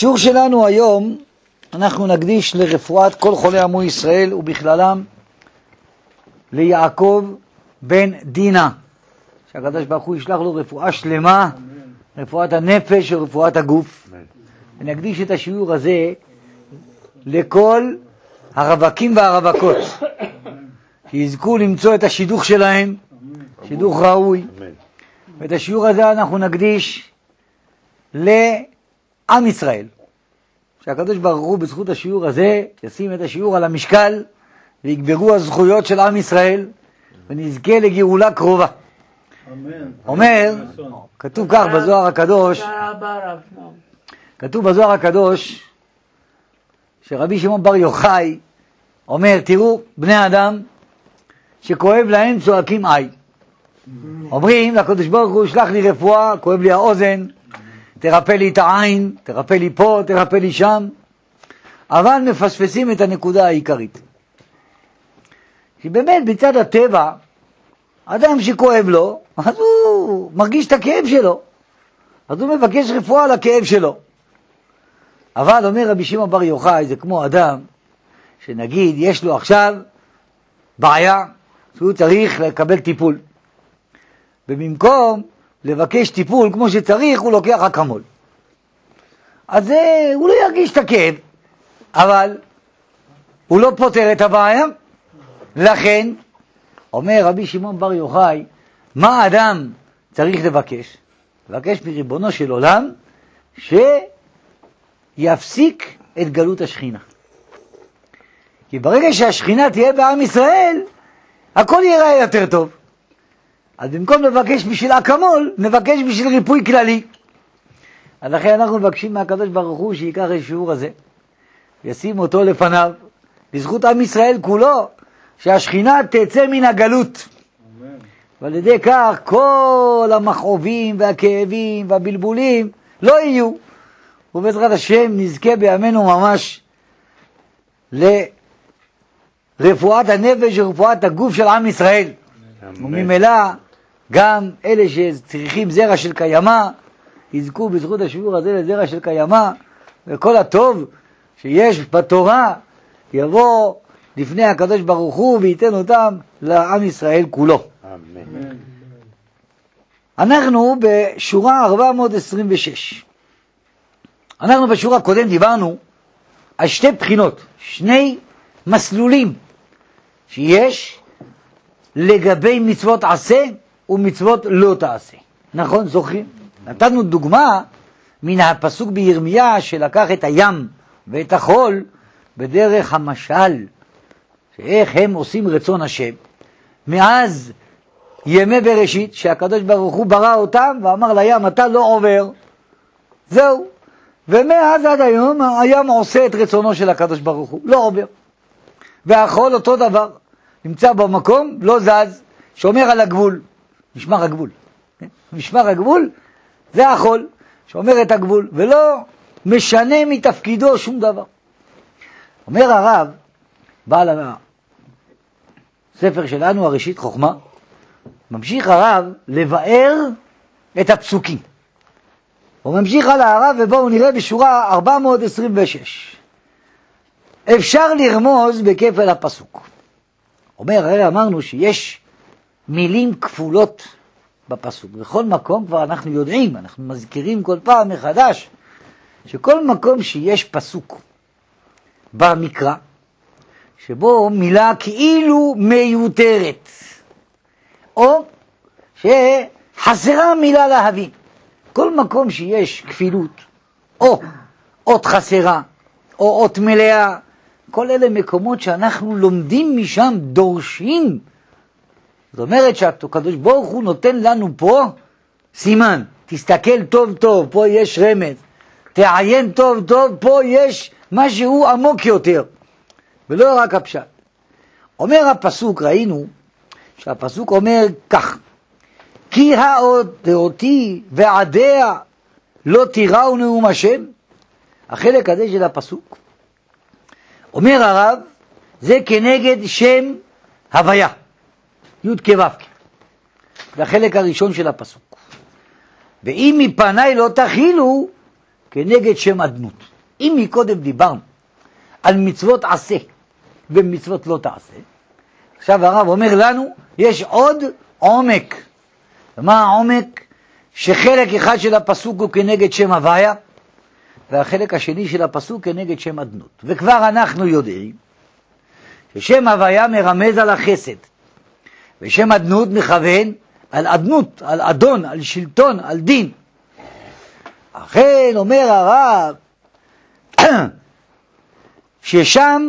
בשיעור שלנו היום אנחנו נקדיש לרפואת כל חולי עמו ישראל ובכללם ליעקב בן דינה, שהקדוש ברוך הוא ישלח לו רפואה שלמה, רפואת הנפש ורפואת הגוף. ונקדיש את השיעור הזה לכל הרווקים והרווקות שיזכו למצוא את השידוך שלהם, שידוך ראוי. ואת השיעור הזה אנחנו נקדיש לעם ישראל, שהקדוש ברוך הוא בזכות השיעור הזה ישים את השיעור על המשקל ויגברו הזכויות של עם ישראל ונזכה לגאולה קרובה. אומר, כתוב כך בזוהר הקדוש, כתוב בזוהר הקדוש שרבי שמעון בר יוחאי אומר, תראו, בני אדם שכואב להם צועקים איי. אומרים לקדוש ברוך הוא, שלח לי רפואה, כואב לי האוזן, תרפא לי את העין, תרפא לי פה, תרפא לי שם, אבל מפספסים את הנקודה העיקרית. שבאמת בצד הטבע, אדם שכואב לו, אז הוא מרגיש את הכאב שלו, אז הוא מבקש רפואה לכאב שלו. אבל אומר רבי שמעון בר יוחאי, זה כמו אדם שנגיד יש לו עכשיו בעיה שהוא צריך לקבל טיפול, ובמקום לבקש טיפול כמו שצריך הוא לוקח אקמול. אז הוא לא ירגיש את הכאב, אבל הוא לא פותר את הבעיה. לכן אומר רבי שמעון בר יוחאי, מה אדם צריך לבקש? לבקש מריבונו של עולם שיפסיק את גלות השכינה. כי ברגע שהשכינה תהיה בעם ישראל, הכל ייראה יותר טוב. אז במקום לבקש בשביל אקמול, נבקש בשביל ריפוי כללי. אז לכן אנחנו מבקשים מהקדוש ברוך הוא שיקח את השיעור הזה, ישים אותו לפניו, לזכות עם ישראל כולו, שהשכינה תצא מן הגלות. ועל ידי כך כל המכאובים והכאבים והבלבולים לא יהיו. ובעזרת השם נזכה בימינו ממש לרפואת הנפש ורפואת הגוף של עם ישראל. וממילא גם אלה שצריכים זרע של קיימה יזכו בזכות השיעור הזה לזרע של קיימה, וכל הטוב שיש בתורה יבוא לפני הקדוש ברוך הוא וייתן אותם לעם ישראל כולו. אמן. אנחנו בשורה 426. אנחנו בשורה הקודם דיברנו על שתי בחינות, שני מסלולים שיש לגבי מצוות עשה ומצוות לא תעשה. נכון, זוכרים? נתנו דוגמה מן הפסוק בירמיה שלקח את הים ואת החול בדרך המשל, שאיך הם עושים רצון השם מאז ימי בראשית, שהקדוש ברוך הוא ברא אותם ואמר לים, אתה לא עובר, זהו. ומאז עד היום הים עושה את רצונו של הקדוש ברוך הוא, לא עובר. והחול אותו דבר, נמצא במקום, לא זז, שומר על הגבול, משמר הגבול. משמר הגבול זה החול, שומר את הגבול, ולא משנה מתפקידו שום דבר. אומר הרב, בעל הספר שלנו, הראשית חוכמה, ממשיך הרב לבאר את הפסוקים. הוא ממשיך על הרב, ובואו נראה בשורה 426. אפשר לרמוז בכפל הפסוק. אומר, הרי אמרנו שיש מילים כפולות בפסוק. בכל מקום כבר אנחנו יודעים, אנחנו מזכירים כל פעם מחדש, שכל מקום שיש פסוק במקרא, שבו מילה כאילו מיותרת, או שחסרה מילה להבין. כל מקום שיש כפילות, או אות חסרה, או אות מלאה, כל אלה מקומות שאנחנו לומדים משם, דורשים. זאת אומרת שהקדוש ברוך הוא נותן לנו פה סימן, תסתכל טוב טוב, פה יש רמז, תעיין טוב טוב, פה יש משהו עמוק יותר, ולא רק הפשט. אומר הפסוק, ראינו שהפסוק אומר כך, כי אותי ועדיה לא תיראו נאום השם. החלק הזה של הפסוק, אומר הרב, זה כנגד שם הוויה, י' כו'. זה החלק הראשון של הפסוק. ואם מפני לא תחילו, כנגד שם אדנות. אם מקודם דיברנו על מצוות עשה ומצוות לא תעשה, עכשיו הרב אומר לנו, יש עוד עומק. ומה העומק? שחלק אחד של הפסוק הוא כנגד שם הוויה, והחלק השני של הפסוק כנגד שם אדנות. וכבר אנחנו יודעים ששם הוויה מרמז על החסד, ושם אדנות מכוון על אדנות, על אדון, על שלטון, על דין. אכן אומר הרב ששם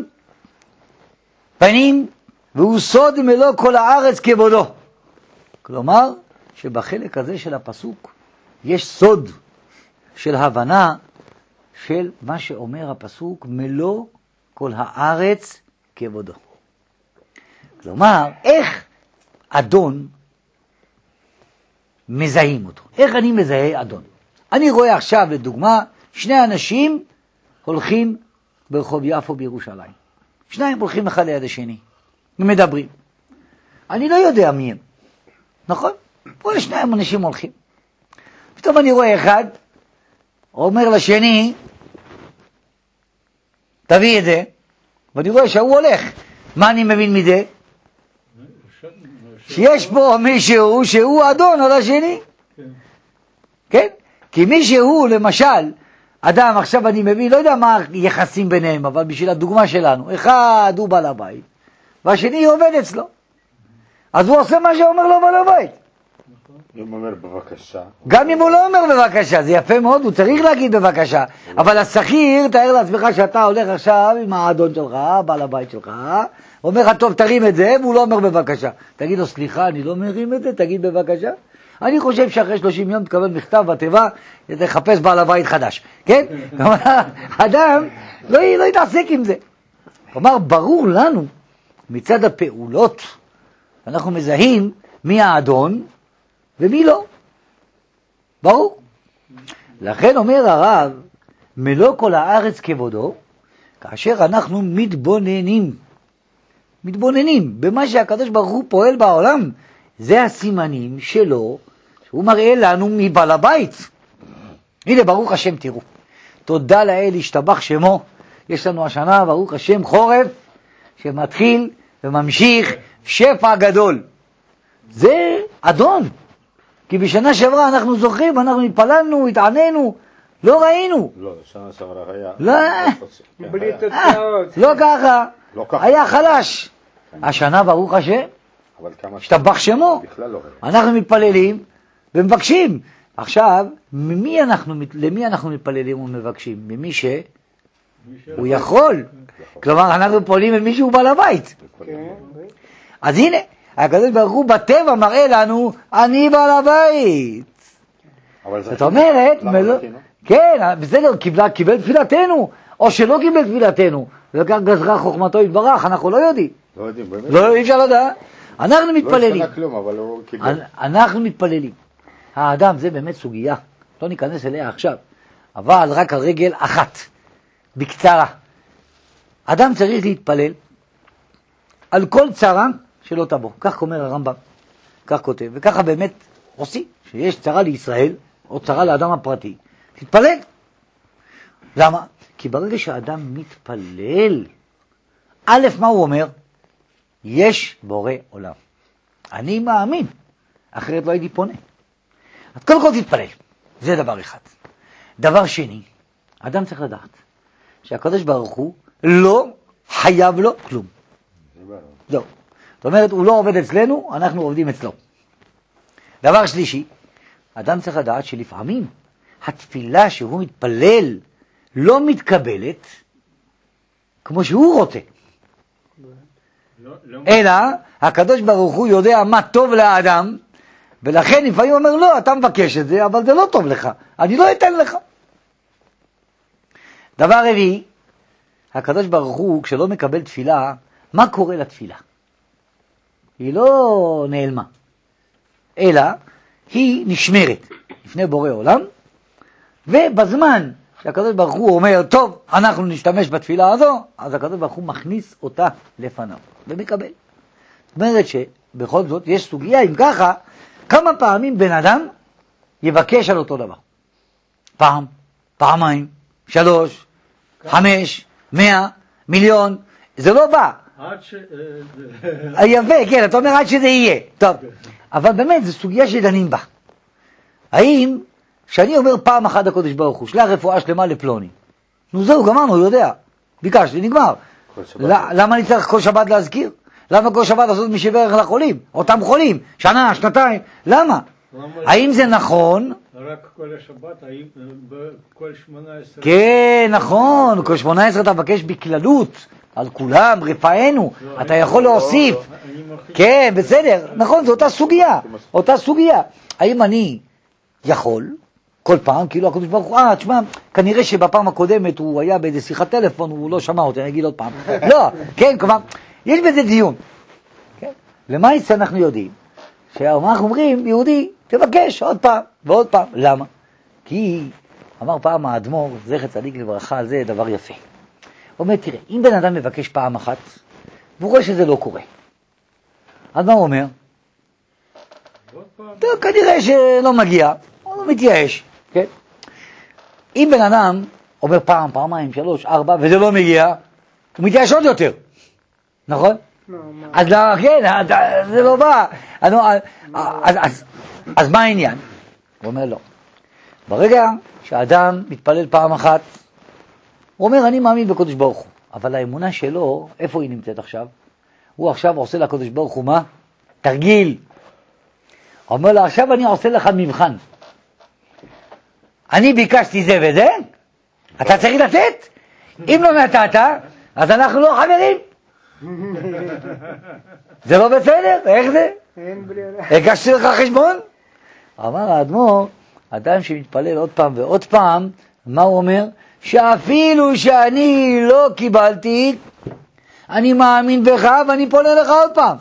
פנים והוא סוד מלוא כל הארץ כבודו. כלומר שבחלק הזה של הפסוק יש סוד של הבנה של מה שאומר הפסוק מלוא כל הארץ כבודו. כלומר, איך אדון מזהים אותו? איך אני מזהה אדון? אני רואה עכשיו לדוגמה שני אנשים הולכים ברחוב יפו בירושלים. שניים הולכים אחד ליד השני ומדברים. אני לא יודע מי הם, נכון? פה שניים אנשים הולכים. פתאום אני רואה אחד אומר לשני תביא את זה, ואני רואה שהוא הולך. מה אני מבין מזה? שיש פה מישהו שהוא אדון על השני. כן? כי מישהו, למשל, אדם, עכשיו אני מבין, לא יודע מה היחסים ביניהם, אבל בשביל הדוגמה שלנו, אחד הוא בעל הבית, והשני עובד אצלו. אז הוא עושה מה שאומר לו בעל הבית. אם אומר בבקשה. גם אם הוא לא אומר בבקשה, זה יפה מאוד, הוא צריך להגיד בבקשה. אבל השכיר, תאר לעצמך שאתה הולך עכשיו עם האדון שלך, בעל הבית שלך, אומר לך, טוב, תרים את זה, והוא לא אומר בבקשה. תגיד לו, סליחה, אני לא מרים את זה, תגיד בבקשה. אני חושב שאחרי 30 יום תקבל מכתב בתיבה, תחפש בעל הבית חדש. כן? אדם לא יתעסק עם זה. כלומר, ברור לנו, מצד הפעולות, אנחנו מזהים מי האדון, ומי לא? ברור. לכן אומר הרב, מלוא כל הארץ כבודו, כאשר אנחנו מתבוננים במה שהקדוש ברוך הוא פועל בעולם, זה הסימנים שלו, שהוא מראה לנו מבעל הבית. הנה, ברוך השם, תראו. תודה לאל, השתבח שמו. יש לנו השנה, ברוך השם, חורף, שמתחיל וממשיך שפע גדול. זה אדון. כי בשנה שעברה אנחנו זוכרים, אנחנו התפללנו, התענינו, לא ראינו. לא, שנה שעברה היה. לא. בלי תוצאות. לא ככה. היה חלש. השנה ברוך השם, השתבח שמו. אנחנו מתפללים ומבקשים. עכשיו, למי אנחנו מתפללים ומבקשים? ממי שהוא יכול. כלומר, אנחנו פועלים ממי שהוא בעל הבית. אז הנה, הקדוש ברוך הוא בטבע מראה לנו, אני בעל הבית. זאת אומרת, כן, בסדר, קיבל תפילתנו, או שלא קיבל תפילתנו, וכך גזרה חוכמתו יתברך, אנחנו לא יודעים. לא יודעים, באמת. לא, אי אפשר לדעת. אנחנו מתפללים. לא השתנה כלום, אבל הוא קיבל. אנחנו מתפללים. האדם, זה באמת סוגיה, לא ניכנס אליה עכשיו, אבל רק על רגל אחת, בקצרה. אדם צריך להתפלל על כל צרה שלא תבוא. כך אומר הרמב"ם, כך כותב, וככה באמת עושים, שיש צרה לישראל, או צרה לאדם הפרטי, תתפלל. למה? כי ברגע שהאדם מתפלל, א', מה הוא אומר? יש בורא עולם. אני מאמין, אחרת לא הייתי פונה. אז קודם כל תתפלל, זה דבר אחד. דבר שני, אדם צריך לדעת שהקדוש ברוך הוא לא חייב לו כלום. זהו. זאת אומרת, הוא לא עובד אצלנו, אנחנו עובדים אצלו. דבר שלישי, אדם צריך לדעת שלפעמים התפילה שהוא מתפלל לא מתקבלת כמו שהוא רוצה. אלא הקדוש ברוך הוא יודע מה טוב לאדם, ולכן לפעמים אומר לא, אתה מבקש את זה, אבל זה לא טוב לך, אני לא אתן לך. דבר רביעי, הקדוש ברוך הוא כשלא מקבל תפילה, מה קורה לתפילה? היא לא נעלמה, אלא היא נשמרת לפני בורא עולם, ובזמן שהקדוש ברוך הוא אומר, טוב, אנחנו נשתמש בתפילה הזו, אז הקדוש ברוך הוא מכניס אותה לפניו, ומקבל. זאת אומרת שבכל זאת יש סוגיה, אם ככה, כמה פעמים בן אדם יבקש על אותו דבר? פעם, פעמיים, 3, 5, 100, מיליון, זה לא בא. עד ש... יפה, כן, אתה אומר עד שזה יהיה. טוב, אבל באמת, זו סוגיה שדנים בה. האם, שאני אומר פעם אחת הקודש ברוך הוא, שלח רפואה שלמה לפלוני. נו זהו, גמרנו, הוא יודע. ביקשתי, נגמר. למה אני צריך כל שבת להזכיר? למה כל שבת לעשות משווה ערך לחולים? אותם חולים, שנה, שנתיים, למה? האם זה נכון? רק כל השבת, האם בכל 18... כן, נכון, כל 18 אתה מבקש בכללות, על כולם, רפאנו, אתה יכול להוסיף. כן, בסדר, נכון, זו אותה סוגיה, אותה סוגיה. האם אני יכול, כל פעם, כאילו הקדוש ברוך הוא, תשמע, כנראה שבפעם הקודמת הוא היה באיזה שיחת טלפון, הוא לא שמע אותי, אני אגיד עוד פעם. לא, כן, כלומר, יש בזה דיון. למה אנחנו יודעים? שאנחנו אומרים, יהודי, תבקש עוד פעם ועוד פעם. למה? כי אמר פעם האדמו"ר, זכר צדיק לברכה, זה דבר יפה. הוא אומר, תראה, אם בן אדם מבקש פעם אחת, והוא רואה שזה לא קורה, אז מה הוא אומר? טוב, כנראה שלא מגיע, הוא מתייאש, כן? אם בן אדם אומר פעם, פעמיים, 3, 4, וזה לא מגיע, הוא מתייאש עוד יותר, נכון? אז לא, כן, זה לא בא. אז מה העניין? הוא אומר לא. ברגע שהאדם מתפלל פעם אחת, הוא אומר אני מאמין בקדוש ברוך הוא, אבל האמונה שלו, איפה היא נמצאת עכשיו? הוא עכשיו עושה לקדוש ברוך הוא מה? תרגיל. הוא אומר לו עכשיו אני עושה לך מבחן. אני ביקשתי זה וזה, אתה צריך לתת? אם לא נתת, אז אנחנו לא חברים. זה לא בסדר? איך זה? אין ברירה. הגשתי לך חשבון? אמר האדמו"ר, אדם שמתפלל עוד פעם ועוד פעם, מה הוא אומר? שאפילו שאני לא קיבלתי, אני מאמין בך ואני פונה לך עוד פעם.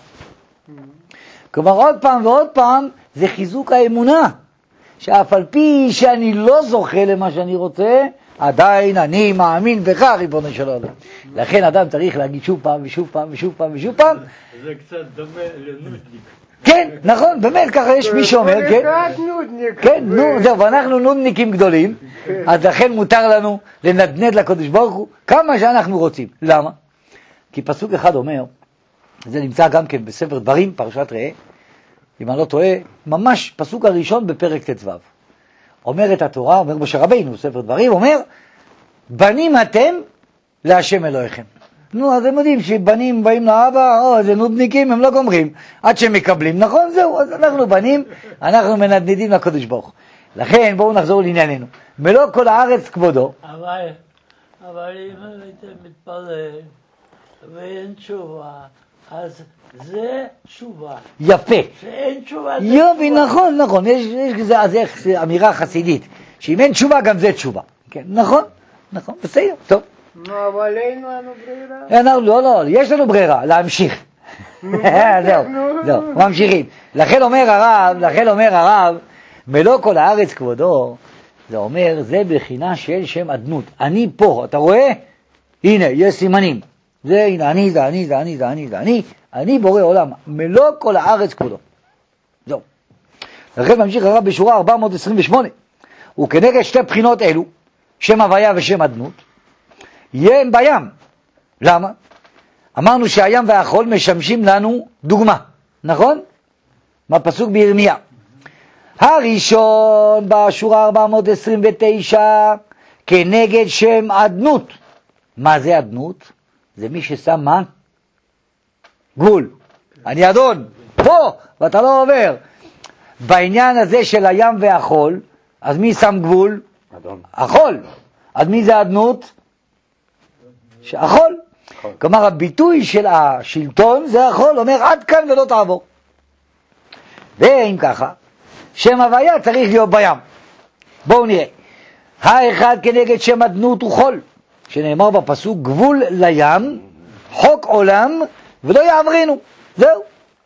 כלומר עוד פעם ועוד פעם זה חיזוק האמונה, שאף על פי שאני לא זוכה למה שאני רוצה, עדיין אני מאמין בך, ריבונו של עולם. לכן אדם צריך להגיד שוב פעם ושוב פעם ושוב פעם ושוב פעם. זה קצת דומה לנודניק. כן, נכון, באמת ככה יש מי שאומר, כן? כן, נו, זהו, ואנחנו נודניקים גדולים, אז לכן מותר לנו לנדנד לקדוש ברוך הוא כמה שאנחנו רוצים. למה? כי פסוק אחד אומר, זה נמצא גם כן בספר דברים, פרשת ראה, אם אני לא טועה, ממש פסוק הראשון בפרק ט"ו. אומרת התורה, אומר משה רבינו, ספר דברים, אומר, בנים אתם להשם אלוהיכם. נו, אז הם יודעים שבנים באים לאבא, זה נודניקים, הם לא גומרים, עד שהם מקבלים, נכון? זהו, אז אנחנו בנים, אנחנו מנדנדים לקדוש ברוך הוא. לכן בואו נחזור לענייננו. מלוא כל הארץ כבודו. אבל אם הייתם מתפלל ואין תשובה, אז זה תשובה. יפה. שאין תשובה זה יופי, תשובה. נכון, נכון. יש כזה, אז איך אמירה חסידית, שאם אין תשובה גם זה תשובה. כן, נכון, נכון, בסדר, טוב. נו, אבל אין לנו ברירה. לא, יש לנו ברירה, להמשיך. זהו, ממשיכים. לכן אומר הרב, מלוא כל הארץ כבודו, זה אומר, זה בחינה של שם אדנות. אני פה, אתה רואה? הנה, יש סימנים. זה, הנה, אני בורא עולם. מלוא כל הארץ כבודו. זהו. לכן ממשיך הרב בשורה 428. וכנגד שתי בחינות אלו, שם הוויה ושם אדנות, יהיה בים. למה? אמרנו שהים והחול משמשים לנו דוגמה, נכון? מהפסוק בירמיה. הראשון בשורה 429 כנגד שם אדנות. מה זה אדנות? זה מי ששם מה? גבול. אני אדון, פה, ואתה לא עובר. בעניין הזה של הים והחול, אז מי שם גבול? אדון. החול. אז מי זה אדנות? החול. כלומר הביטוי של השלטון זה החול, אומר עד כאן ולא תעבור. ואם ככה, שם הוויה צריך להיות בים. בואו נראה. האחד כנגד שם אדנות הוא חול, שנאמר בפסוק גבול לים, חוק עולם ולא יעברנו. זהו.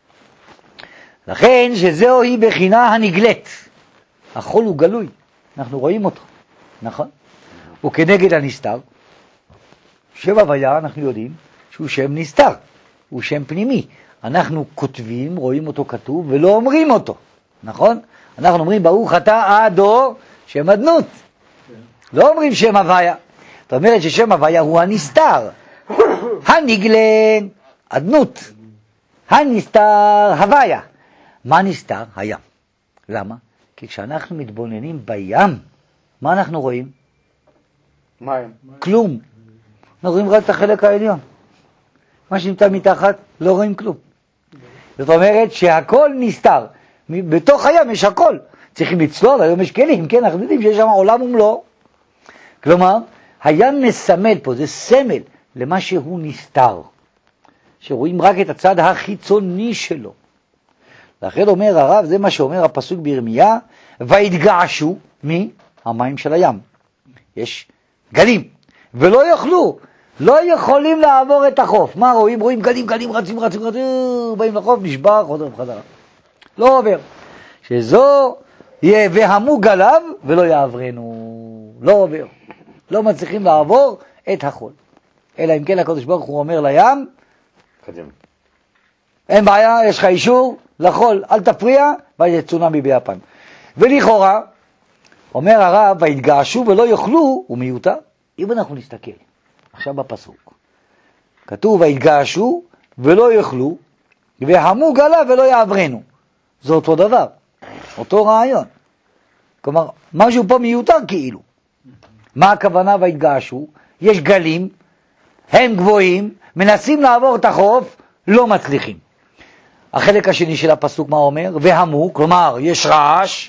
לכן שזהו היא בחינה הנגלית. החול הוא גלוי, אנחנו רואים אותו, נכון? וכנגד הנסתר, שם הוויה אנחנו יודעים שהוא שם נסתר, הוא שם פנימי. אנחנו כותבים, רואים אותו כתוב ולא אומרים אותו, נכון? אנחנו אומרים ברוך אתה עדו שם אדנות. לא אומרים שם הוויה. זאת אומרת ששם הוויה הוא הנסתר. הנגלה, אדנות. הנסתר, הוויה. מה נסתר? הים. למה? כי כשאנחנו מתבוננים בים, מה אנחנו רואים? מים. כלום. אנחנו רואים רק את החלק העליון. מה שנמצא מתחת, לא רואים כלום. זאת אומרת שהכל נסתר. בתוך הים יש הכל. צריכים לצלול, היום יש כלים, כן? אנחנו יודעים שיש שם עולם ומלואו. כלומר, הים מסמל פה, זה סמל למה שהוא נסתר. שרואים רק את הצד החיצוני שלו. לכן אומר הרב, זה מה שאומר הפסוק בירמיה, והתגעשו מהמים של הים. יש גלים, ולא יוכלו, לא יכולים לעבור את החוף. מה רואים? רואים גלים, רצים, באים לחוף, נשבר, חוזר בחזרה. לא עובר. שזו והמו גליו ולא יעברנו. לא עובר. לא מצליחים לעבור את החול. אלא אם כן הקדוש ברוך הוא אומר לים, קדימה. אין בעיה, יש לך אישור לחול, אל תפריע, ויהיה צונמי ביפן. ולכאורה, אומר הרב, והתגעשו ולא יאכלו, הוא מיותר. אם אנחנו נסתכל, עכשיו בפסוק, כתוב, והתגעשו ולא יאכלו, והמו גלה ולא יעברנו. זה אותו דבר, אותו רעיון. כלומר, משהו פה מיותר כאילו. מה הכוונה והתגעשו? יש גלים, הם גבוהים, מנסים לעבור את החוף, לא מצליחים. החלק השני של הפסוק מה אומר? והמו, כלומר יש רעש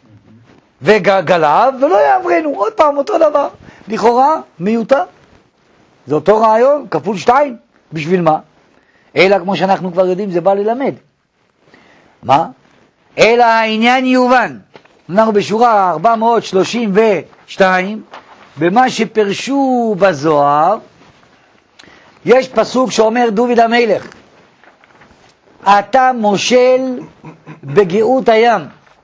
וגליו ולא יעברנו. עוד פעם אותו דבר. לכאורה מיותר. זה אותו רעיון כפול 2. בשביל מה? אלא כמו שאנחנו כבר יודעים זה בא ללמד. מה? אלא העניין יובן. אנחנו בשורה 432 במה שפרשו בזוהר יש פסוק שאומר דוד המלך אתה מושל בגאות הים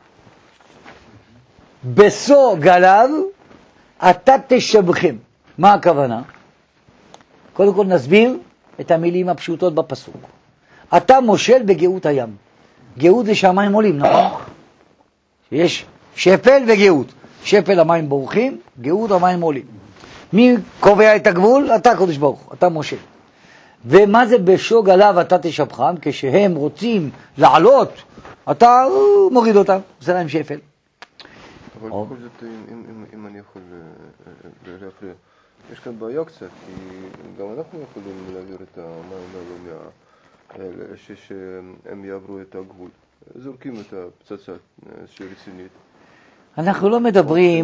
בסו גליו אתה תשבחם. מה הכוונה? קודם כל נסביר את המילים הפשוטות בפסוק. אתה מושל בגאות הים. גאות זה שהמים עולים, נכון? יש שפל וגאות. שפל המים בורחים, גאות המים עולים. מי קובע את הגבול? אתה קדוש ברוך הוא, אתה מושל. ומה זה בשוג עליו אתה תשבחם? כשהם רוצים לעלות, אתה מוריד אותם, זה להם שפל. אבל בכל זאת, אם אני יכול להפריע, יש כאן בעיה קצת, כי גם אנחנו יכולים להעביר את המים האלה שהם יעברו את הגבול. זורקים את הפצצה שרצינית. אנחנו לא מדברים,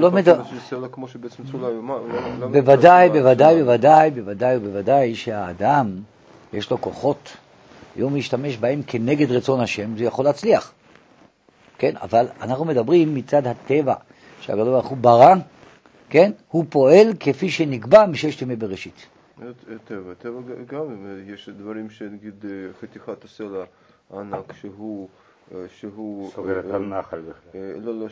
בוודאי שהאדם יש לו כוחות, יום להשתמש בהם כנגד רצון השם, זה יכול להצליח. כן, אבל אנחנו מדברים מצד הטבע, שהקדוש ברוך הוא ברא, כן, הוא פועל כפי שנקבע מששת ימי בראשית. טבע גם, יש דברים שנגיד חתיכת הסלע הענק שהוא סוגרת על נחל בכלל. לא,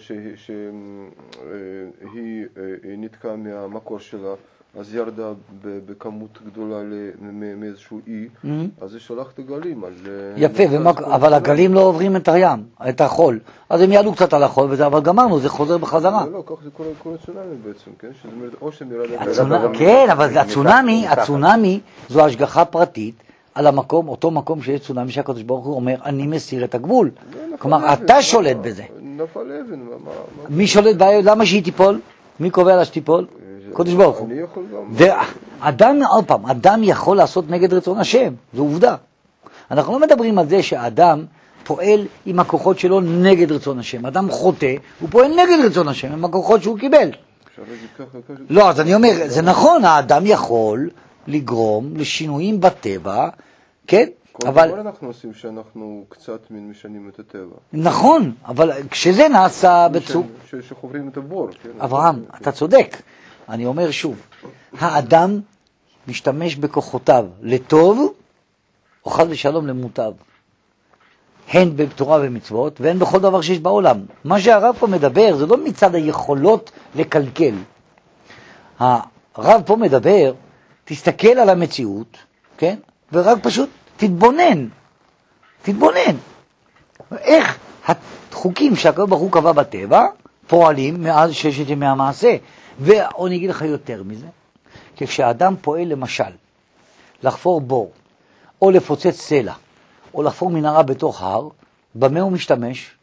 שהיא נתקעה מהמקור שלה, אז ירדה בכמות גדולה מאיזשהו אי, אז היא שלחת גלים. יפה, אבל הגלים לא עוברים את הים, את החול. אז הם יעלו קצת על החול, אבל גמרנו, זה חוזר בחזרה. לא, כך זה קורה צונאמי בעצם, כן? זאת אומרת, או שנרד... כן, אבל הצונאמי זו השגחה פרטית על המקום, אותו מקום שיש צונאמי שהקדוש ברוך הוא אומר, אני מסיר את הגבול. כלומר, אתה שולט בזה. נפל אבן. מי שולט בה? למה שהיא תיפול? מי קובע לה שתיפול? קדוש ברוך הוא. אני יכול גם... אדם יכול לעשות נגד רצון השם, זו עובדה. אנחנו לא מדברים על זה שהאדם פועל עם הכוחות שלו נגד רצון השם. אדם חוטא, הוא פועל נגד רצון השם, עם הכוחות שהוא קיבל. לא, אז אני אומר, זה נכון, האדם יכול לגרום לשינויים בטבע, כן? אבל אנחנו עושים שאנחנו קצת משנים את הטבע. נכון, אבל כשזה נעשה בצוק... שחוברים את הבור. אברהם, אתה צודק. אני אומר שוב, האדם משתמש בכוחותיו לטוב, או חס ושלום למוטב. הן בתורה ומצוות, והן בכל דבר שיש בעולם. מה שהרב פה מדבר, זה לא מצד היכולות לקלקל. הרב פה מדבר, תסתכל על המציאות, כן? ורק פשוט תתבונן. איך החוקים שהקדוש ברוך הוא קבע בטבע, פועלים מאז ששת ימי המעשה. ואני אגיד לך יותר מזה, כי כשאדם פועל למשל, לחפור בור, או לפוצץ סלע, או לחפור מנהרה בתוך הר, במה הוא משתמש?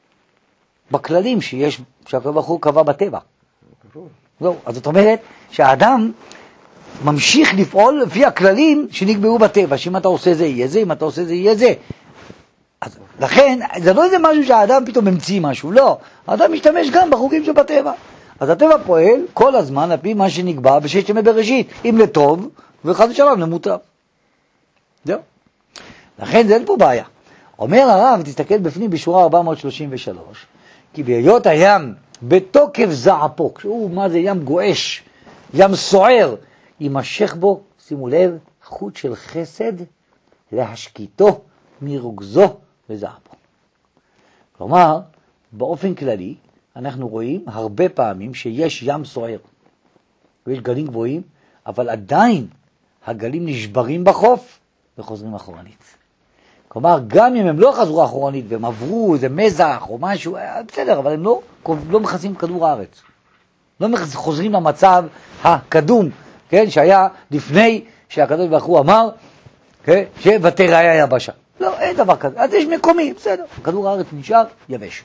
בכללים שהקדוש ברוך הוא קבע בטבע. זהו, אז זאת אומרת שהאדם ממשיך לפעול לפי הכללים שנקבעו בטבע, שאם אתה עושה זה יהיה זה, אם אתה עושה זה יהיה זה. אז לכן, זה לא איזה משהו שהאדם פתאום ממציא משהו, לא. האדם משתמש גם בחוקים שבטבע. אז הטבע פועל כל הזמן על פי מה שנקבע בששת ימי בראשית, אם לטוב וחס ושלום למוטב. זהו. לכן זה אין פה בעיה. אומר הרב, תסתכל בפנים בשורה 433, כי בהיות הים בתוקף זעפו, כשהוא מה זה ים גועש, ים סוער, יימשך בו, שימו לב, חוט של חסד להשקיטו מרוגזו וזעפו. כלומר, באופן כללי, אנחנו רואים הרבה פעמים שיש ים סוער, ויש גלים גבוהים, אבל עדיין הגלים נשברים בחוף וחוזרים אחורנית. כלומר, גם אם הם לא חזרו אחורנית והם עברו איזה מזח או משהו, בסדר, אבל הם לא מכסים כדור הארץ. לא חוזרים למצב הקדום, כן, שהיה לפני שהקדוש ברוך הוא אמר, כן, ותראה היבשה. לא, אין דבר כזה. אז יש מקומי, בסדר. כדור הארץ נשאר יבש.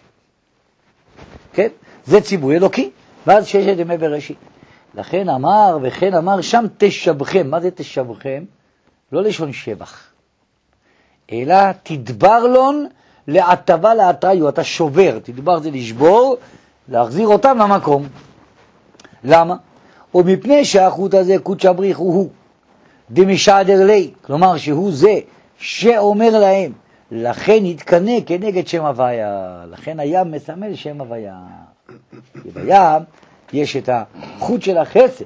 כן? זה ציווי אלוקי, ואז ששת ימי בראשית. לכן אמר, וכן אמר, שם תשבחם. מה זה תשבחם? לא לשון שבח, אלא תדבר לון לעטבה לעטריו. אתה שובר, תדבר זה לשבור, להחזיר אותם למקום. למה? ומפני שהחוט הזה, קודש הבריך, הוא דמשדר לי, כלומר שהוא זה שאומר להם, לכן יתקנה כנגד שם הוויה. לכן הים מסמל שם הוויה. כי בים יש את החוט של החסד,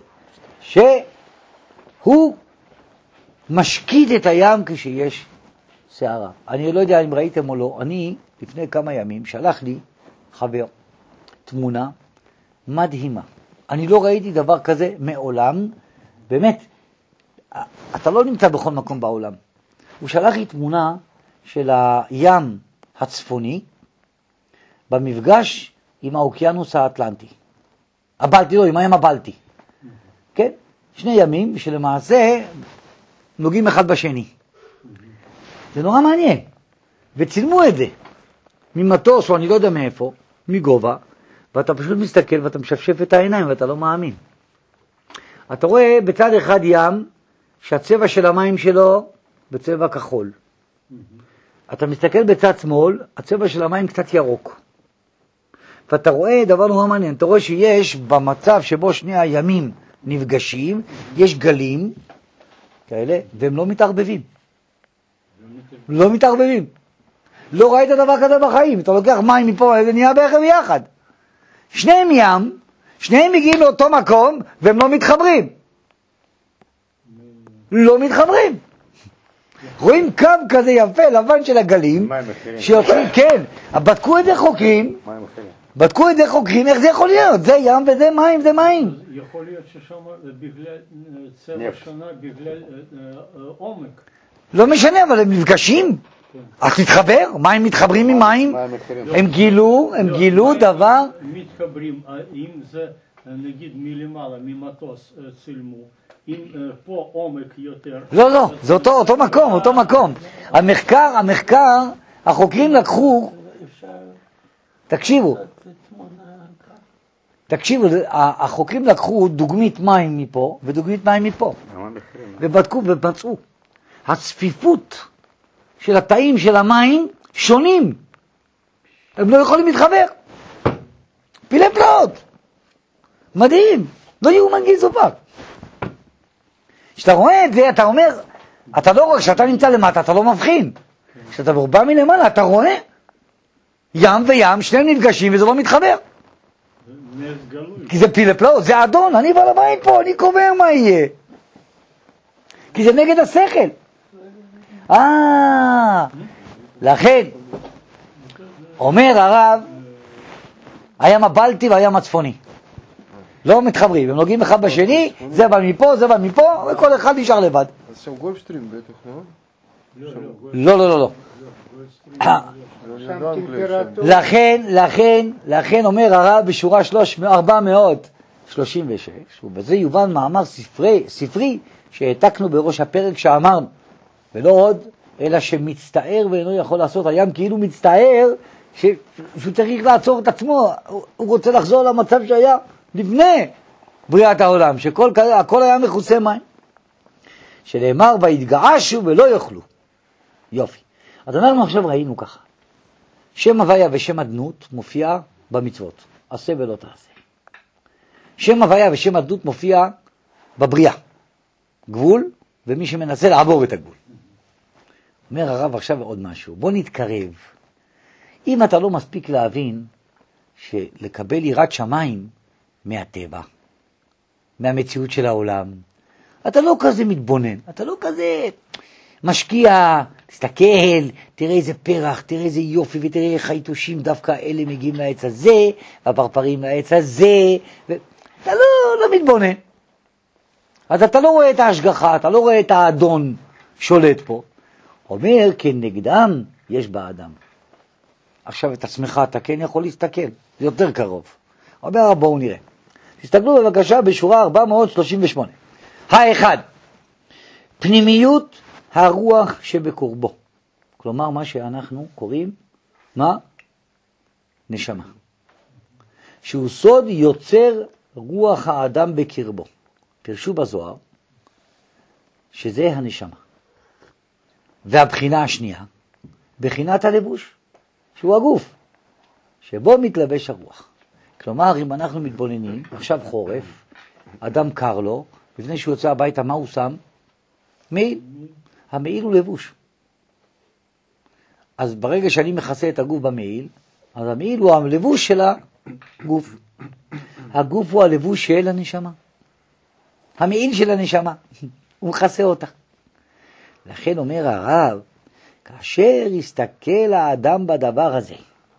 שהוא משקיט את הים כשיש שערה. אני לא יודע אם ראיתם או לא, אני לפני כמה ימים שלח לי חבר תמונה מדהימה. אני לא ראיתי דבר כזה מעולם, באמת, אתה לא נמצא בכל מקום בעולם. הוא שלח לי תמונה של הים הצפוני במפגש עם האוקיינוס האטלנטי. הבלטי, לא, עם הים הבלטי. כן? שני ימים שלמעשה נוגעים אחד בשני. זה נורא מעניין. וצילמו את זה ממטוס, או אני לא יודע מאיפה, מגובה, ואתה פשוט מסתכל ואתה משפשף את העיניים ואתה לא מאמין. אתה רואה בצד אחד ים שהצבע של המים שלו בצבע כחול. אתה מסתכל בצד שמאל, הצבע של המים קצת ירוק. ואתה רואה דבר נורא מעניין, אתה רואה שיש במצב שבו שני הימים נפגשים, יש גלים כאלה, והם לא מתערבבים. לא מתערבבים. לא ראית דבר כזה בחיים, אתה לוקח מים מפה, זה נהיה ביחד. שניהם ים, שניהם מגיעים לאותו מקום, והם לא מתחברים. לא מתחברים. רואים קו כזה יפה, לבן של הגלים, שיוצאים, כן, בדקו את זה חוקרים, איך זה יכול להיות? זה ים וזה מים, זה מים. יכול להיות ששם בגלל צבע שונה, בגלל עומק. לא משנה, אבל הם נפגשים. אז תתחבר, מים מתחברים עם מים. הם גילו דבר. מתחברים, אם זה נגיד מלמעלה, ממטוס צילמו, אם פה עומק יותר. לא, זה אותו מקום. המחקר, החוקרים לקחו, תקשיבו, החוקרים לקחו דוגמית מים מפה ודוגמית מים מפה, ובדקו ומצאו. הצפיפות של התאים של המים שונים. הם לא יכולים להתחבר. פילי פלאות. מדהים. לא יאומן כי יסופר. כשאתה רואה את זה, אתה אומר, אתה לא רואה, כשאתה נמצא למטה, אתה לא מבחין. כשאתה בא מלמעלה, אתה רואה ים וים, שניהם נפגשים וזה לא מתחבר. כי זה פילי פלאות, זה אדון, אני בא לבית פה, אני קובע מה יהיה. כי זה נגד השכל. לכן, אומר הרב, הים הבלטי והים הצפוני. לא מתחברים, הם נוגעים אחד בשני, זה בא מפה, זה בא מפה, וכל אחד נשאר לבד. אז שם גולפסטרים בטח, לא. לא? לכן אומר הרב בשורה 400, 36, ובזה יובן מאמר ספרי שהעתקנו בראש הפרק שאמרנו, ולא עוד, אלא שמצטער ואינו יכול לעשות. הים כאילו מצטער שהוא צריך לעצור את עצמו, הוא רוצה לחזור למצב שהיה לפני בריאת העולם, שהכל היה מכוסה מים. שנאמר והתגעשו ולא יאכלו. יופי. אז אנחנו עכשיו ראינו ככה. שם הוויה ושם אדנות מופיע במצוות. עשה ולא תעשה. שם הוויה ושם אדנות מופיע בבריאה. גבול ומי שמנסה לעבור את הגבול. אומר הרב עכשיו עוד משהו. בוא נתקרב. אם אתה לא מספיק להבין שלקבל יראת שמיים מהטבע, מהמציאות של העולם, אתה לא כזה מתבונן, אתה לא כזה משקיע, תסתכל, תראה איזה פרח, תראה איזה יופי, ותראה איך היתושים דווקא אלה מגיעים לעץ הזה, והפרפרים לעץ הזה, אתה לא מתבונן. אז אתה לא רואה את ההשגחה, אתה לא רואה את האדון שולט פה. אומר, כנגדם יש באדם. עכשיו את עצמך אתה כן יכול להסתכל, זה יותר קרוב. אומר, בואו נראה. תסתכלו בבקשה בשורה 438. האחד, פנימיות הרוח שבקורבו. כלומר, מה שאנחנו קוראים, מה? נשמה. שהוא סוד יוצר רוח האדם בקרבו. פרשו בזוהר, שזה הנשמה. והבחינה השנייה, בחינת הלבוש, שהוא הגוף, שבו מתלבש הרוח. כלומר, אם אנחנו מתבוננים, עכשיו חורף, אדם קר לו, לפני שהוא יוצא הביתה, מה הוא שם? מעיל. המעיל הוא לבוש. אז ברגע שאני מכסה את הגוף במעיל, אז המעיל הוא הלבוש של הגוף. הגוף הוא הלבוש של הנשמה. המעיל של הנשמה. הוא מכסה אותה. לכן אומר הרב, כאשר יסתכל האדם בדבר הזה,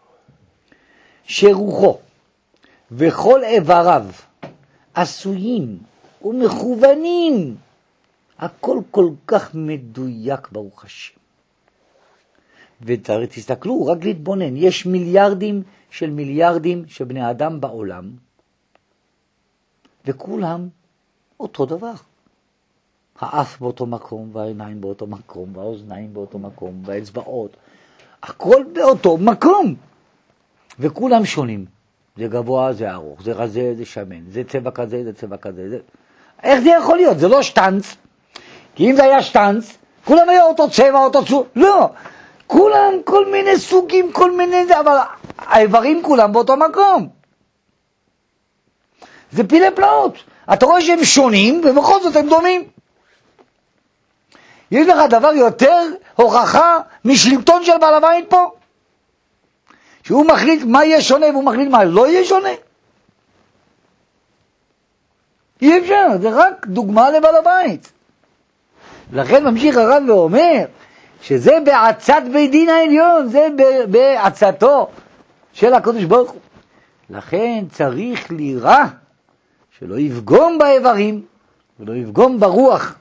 שרוחו וכל איבריו עשויים ומכוונים, הכל כל כך מדויק ברוך השם. ותסתכלו, רק להתבונן, יש מיליארדים של בני אדם בעולם, וכולם אותו דבר. האף באותו מקום, והעיניים באותו מקום, והאוזניים באותו מקום, והאצבעות, הכל באותו מקום. וכולם שונים. זה גבוה, זה ארוך, זה רזה, זה שמן, זה צבע כזה, זה צבע כזה. איך זה יכול להיות? זה לא שטנץ. כי אם זה היה שטנץ, כולם היה אותו צבע, אותו צור. לא. כולם, כל מיני סוגים, כל מיני זה, אבל האיברים כולם באותו מקום. זה פילי פלאות. אתה רואה שהם שונים, ובכל זאת הם דומים. יש לך דבר יותר הוכחה משלטון של בעל הבית פה? שהוא מחליט מה יהיה שונה והוא מחליט מה לא יהיה שונה? אי אפשר, זה רק דוגמה לבעל הבית. לכן ממשיך הרב ואומר שזה בעצת בית דין העליון, זה בעצתו של הקדוש ברוך הוא. לכן צריך לירא שלא יפגום באיברים ולא יפגום ברוח.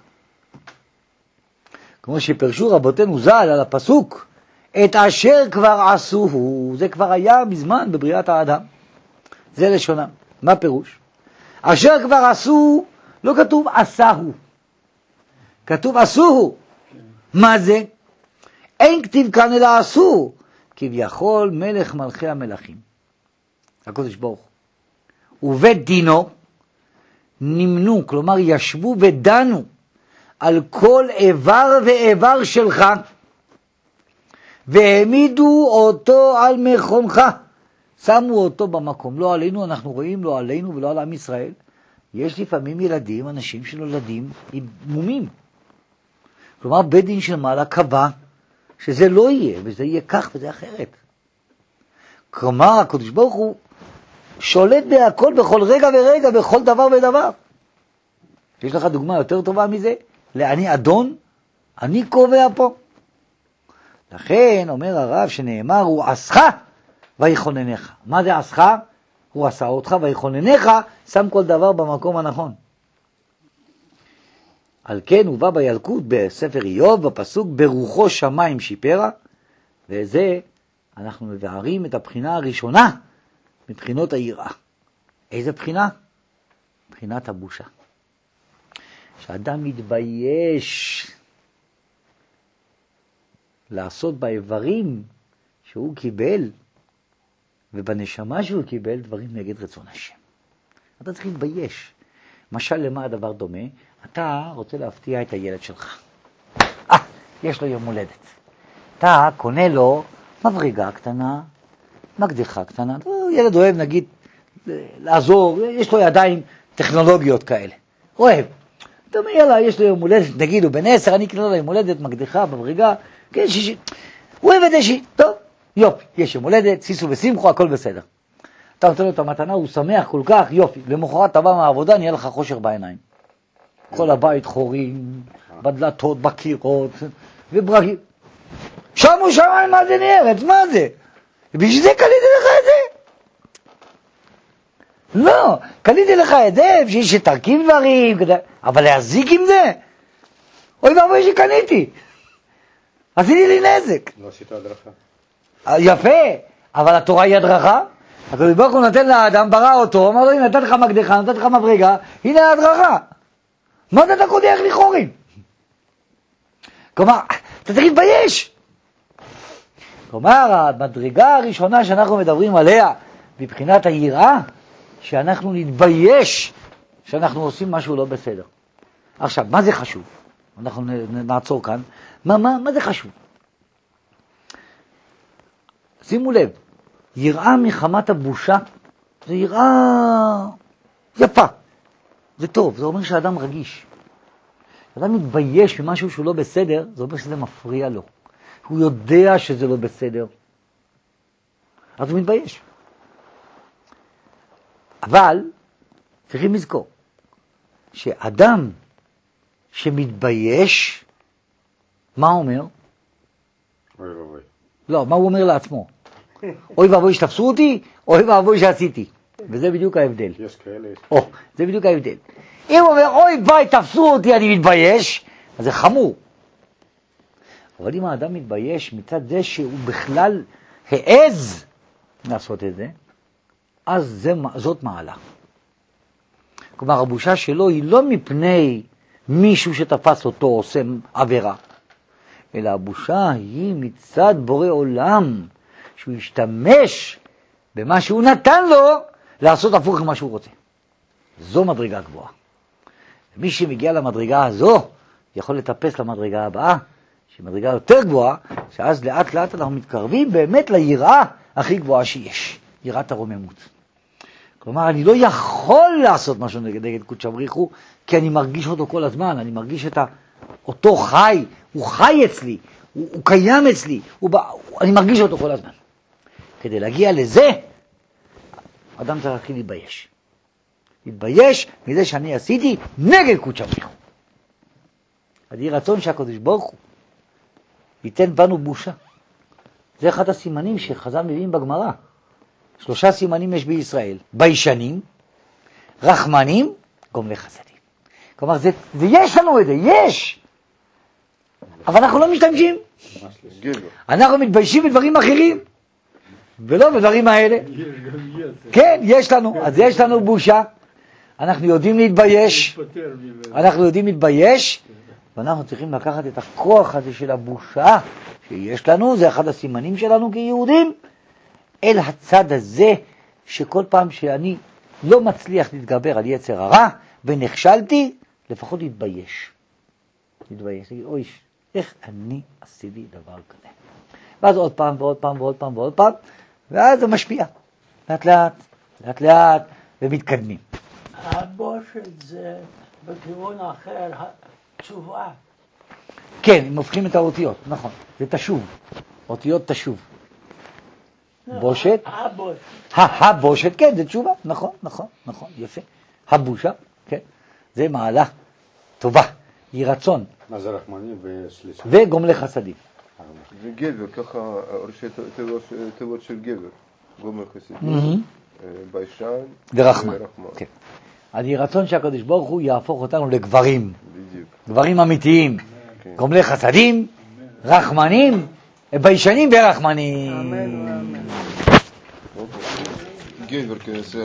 כמו שפרשו רבותינו ז"ל על הפסוק, את אשר כבר עשוהו, זה כבר היה מזמן בבריאת האדם. זה לשונם. מה פירוש? אשר כבר עשו, לא כתוב עשהו, כתוב עשוהו. מה זה? אין כתיב כאן אלא עשו, כביכול מלך מלכי המלכים, הקדוש ברוך הוא. ובית דינו נמנו, כלומר ישבו ודנו על כל איבר ואיבר שלך, והעמידו אותו על מכונך, שמו אותו במקום. לא עלינו, אנחנו רואים, לא עלינו ולא על עם ישראל. יש לפעמים ילדים, אנשים שנולדים עם מומים. כלומר, בית דין של מעלה קבע שזה לא יהיה, וזה יהיה כך וזה אחרת. כלומר, הקדוש ברוך הוא שולט בהכל, בכל רגע ורגע, בכל דבר ודבר. יש לך דוגמה יותר טובה מזה? אני אדון, אני קובע פה. לכן אומר הרב שנאמר, הוא עשך ויכוננך. מה זה עשך? הוא עשה אותך ויכוננך, שם כל דבר במקום הנכון. על כן הוא בא בילקוט בספר איוב בפסוק ברוחו שמיים שיפרה, וזה אנחנו מבארים את הבחינה הראשונה מבחינות היראה. איזה בחינה? מבחינת הבושה. שאדם מתבייש לעשות באיברים שהוא קיבל, ובנשמה שהוא קיבל, דברים נגד רצון השם. אתה צריך להתבייש. משל למה הדבר דומה? אתה רוצה להפתיע את הילד שלך. יש לו יום הולדת. אתה קונה לו מבריגה קטנה, מקדחה קטנה. ילד אוהב, נגיד, לעזור, יש לו ידיים טכנולוגיות כאלה. אוהב. אתה אומר, יאללה, יש לו יום הולדת, נגיד, הוא בן 10, אני אקנה לו יום הולדת, מקדחה, מבריגה, כן, שישי. הוא אוהב את אישי. טוב, יופי, יש יום הולדת, סיסו ושמחו, הכל בסדר. אתה נותן לו את המתנה, הוא שמח כל כך, יופי. למחרת אתה בא מהעבודה, נהיה לך חושר בעיניים. כל הבית חורים, בדלתות, בקירות, וברגים. שמו שמיים, מה זה נהרת? מה זה? בשביל זה קניתי לך את זה? לא, קניתי לך את זה, בשביל שתרכיב דברים, אבל להזיק עם זה? אוי ואבוי שקניתי. עשיתי לי נזק. לא עשית הדרכה. יפה, אבל התורה היא הדרכה. הקדוש ברוך הוא נותן לאדם, ברא אותו, אמר לו, הנה, נתן לך מקדחה, נתן לך מבריגה, הנה ההדרכה. מה אתה קודח לי חורים? כלומר, אתה צריך להתבייש. כלומר, המדרגה הראשונה שאנחנו מדברים עליה, מבחינת היראה, שאנחנו נתבייש שאנחנו עושים משהו לא בסדר. עכשיו, מה זה חשוב? אנחנו נעצור כאן. מה זה חשוב? שימו לב, יראה מחמת הבושה, זה יראה יפה. זה טוב, זה אומר שהאדם רגיש. כשאדם מתבייש ממשהו שהוא לא בסדר, זה אומר שזה מפריע לו. הוא יודע שזה לא בסדר. אז הוא מתבייש. אבל צריכים לזכור שאדם שמתבייש, מה אומר? אוי ואבוי. לא, מה הוא אומר לעצמו? אוי ואבוי שתפסו אותי, אוי ואבוי שעשיתי. וזה בדיוק ההבדל. יש כאלה. זה בדיוק ההבדל. אם הוא אומר, אוי ביי, תפסו אותי, אני מתבייש, אז זה חמור. אבל אם האדם מתבייש מצד זה שהוא בכלל העז לעשות את זה, אז זאת מעלה. כלומר, הבושה שלו היא לא מפני מישהו שתפס אותו עושה עבירה, אלא הבושה היא מצד בורא עולם, שהוא ישתמש במה שהוא נתן לו לעשות הפוך ממה שהוא רוצה. זו מדרגה גבוהה. מי שמגיע למדרגה הזו יכול לטפס למדרגה הבאה, שהיא מדרגה יותר גבוהה, שאז לאט לאט אנחנו מתקרבים באמת ליראה הכי גבוהה שיש, יראת הרוממות. כלומר, אני לא יכול לעשות משהו נגד קודש בריך הוא, כי אני מרגיש אותו כל הזמן, אני מרגיש אותו חי, הוא חי אצלי, הוא קיים אצלי, אני מרגיש אותו כל הזמן. כדי להגיע לזה, אדם צריך להתחיל להתבייש. להתבייש מזה שאני עשיתי נגד קודש בריך הוא. אז יהי רצון שהקדוש ברוך הוא ייתן בנו בושה. זה אחד הסימנים שחז"ל מביאים בגמרא. 3 סימנים יש בישראל: ביישנים, רחמנים, גומלי חסדים. כלומר, ויש לנו את זה, יש! אבל אנחנו לא משתמשים. אנחנו מתביישים בדברים אחרים, ולא בדברים האלה. כן, יש לנו. אז יש לנו בושה. אנחנו יודעים להתבייש. אנחנו יודעים להתבייש, ואנחנו צריכים לקחת את הכוח הזה של הבושה שיש לנו, זה אחד הסימנים שלנו כיהודים, אל הצד הזה, שכל פעם שאני לא מצליח להתגבר על יצר הרע, ונכשלתי, לפחות להתבייש. להתבייש, להגיד, אוי, איך אני עשיתי דבר כזה? ואז עוד פעם ועוד פעם ועוד פעם ועוד פעם, ואז זה משפיע. לאט לאט, לאט לאט, ומתקדמים. הבושת זה בכיוון אחר, תשובה. כן, הם הופכים את האותיות, נכון. זה תשוב, אותיות תשוב. בושת. הבושת, כן, זה תשובה, נכון, נכון, נכון, יפה. הבושה, כן, זה מעלה טובה, היא רצון. מה זה רחמני וסליחה? וגומלי חסדים. זה גבר, ככה ראשי תיבות של גבר. גומל חסדים, ביישן ורחמן. כן. אז היא רצון שהקדוש ברוך הוא יהפוך אותנו לגברים. בדיוק. גברים אמיתיים. גומלי חסדים, רחמנים, ביישנים ורחמנים. גבר כזה.